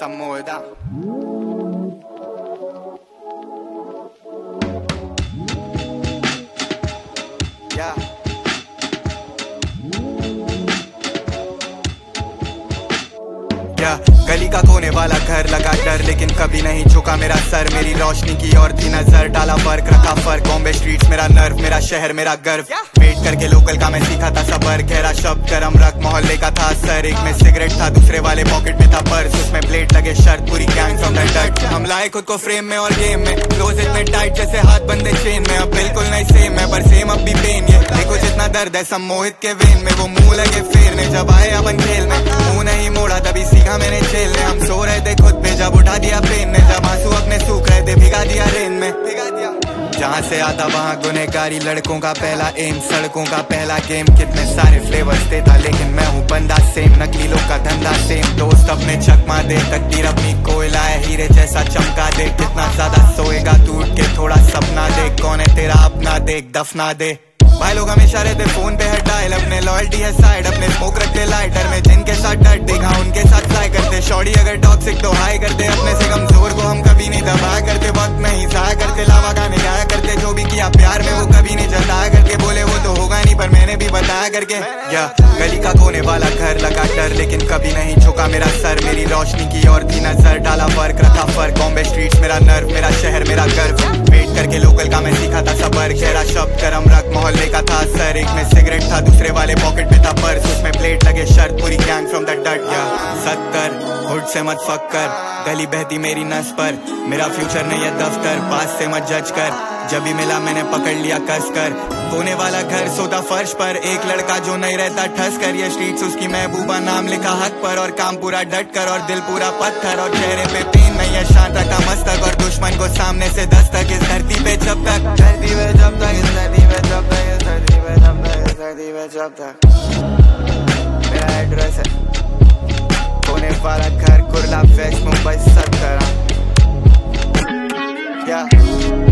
सम्मोदा। गली का कोने वाला घर लगा डर, लेकिन कभी नहीं झुका मेरा सर। मेरी रोशनी की और थी नजर, डाला फर्क रखा फर्क। बॉम्बे स्ट्रीट्स मेरा नर्व, मेरा शहर मेरा गर्व। वेट करके लोकल का मैं सीखा था सबर, गहरा शब्द गरम रख मोहल्ले का था असर। एक में सिगरेट था, दूसरे वाले पॉकेट में था पर्स, उसमें प्लेट लगे शर्त पूरी गैंग फ्रॉम द डट। हम लाए खुद को फ्रेम में और गेम में, क्लोज इतने टाइट जैसे हाथ बंदे चेन में। अब बिल्कुल नहीं सेम है पर सेम अब भी पेन। ये देखो जितना दर्द है सम्मोहित के वेन में, वो मुंह लगे फेरने जब आए अपन खेल में। मुंह नहीं मोड़ा तभी सीखा मैंने झेलने। हम सो रहे थे खुद पे जब उठा दिया पेन ने, जब आंसू अपने सूख रहे थे भिगा दिया रेन में। जहाँ से आता वहाँ गुनहगारी, लड़कों का पहला एम, सड़कों का पहला गेम। कितने सारे फ्लेवर्स देता लेकिन मैं हूँ बंदा सेम, नकली लोग का धंधा सेम। दोस्त अपने चकमा दे, तकदीर अपनी कोयला है, हीरे जैसा चमका दे। कितना ज्यादा सोएगा तू उठ के, थोड़ा सपना देख, कौन है तेरा अपना देख दफना दे। भाई लोग हमेशा रहते फोन पे है डायल, अपने लॉयल्टी है साइड, अपने स्मोक रखते लाइटर में। जिनके साथ डट देखा उनके साथ फ्लाई करते, शॉर्टी अगर टॉक्सिक तो हाई करते। अपने से कमजोर को हम कभी नहीं दबाया करते, वक्त नहीं जाया करते, लावा गाने गाया करते। जो भी किया प्यार में वो कभी नहीं जताया करके, बोले वो तो होगा नहीं पर मैंने भी बताया करके। गली का कोने वाला घर लगा डर, लेकिन कभी नहीं झुका मेरा सर। मेरी रोशनी की और थी नजर, डाला फर्क रखा फर्क। बॉम्बे स्ट्रीट्स मेरा नर्व, मेरा शहर मेरा गर्व। वेट करके लोकल का मैं सीखा था सबर, गहरा शब्द गरम रख मोहल्ले का था असर। एक में सिगरेट था, दूसरे वाले पॉकेट में था पर्स, उसमें प्लेट लगे शर्त पूरी गैंग फ्रॉम द डट। 70 हुड से मत फक्कर, गली बहती मेरी नस पर। मेरा फ्यूचर नहीं है दफ्तर, पास से मत जज कर। जब भी मिला मैंने पकड़ लिया कस कर। कोने वाला घर सोता फर्श पर, एक लड़का जो नहीं रहता ठस कर। ये स्ट्रीट्स उसकी महबूबा, नाम लिखा हक पर। और काम पूरा डट कर और दिल पूरा पत्थर। और चेहरे पे पेन नहीं है, शांत रखा मस्तक। और दुश्मन को सामने से दस्तक, इस धरती पे जब तक, धरती पे जब तक, इस धरती पे जब तक, इस धरती पे जब तक, इस धरती पे जब तक। मेरा एड्रेस है कोने वाला घर, कुर्ला वेस्ट मुंबई 70।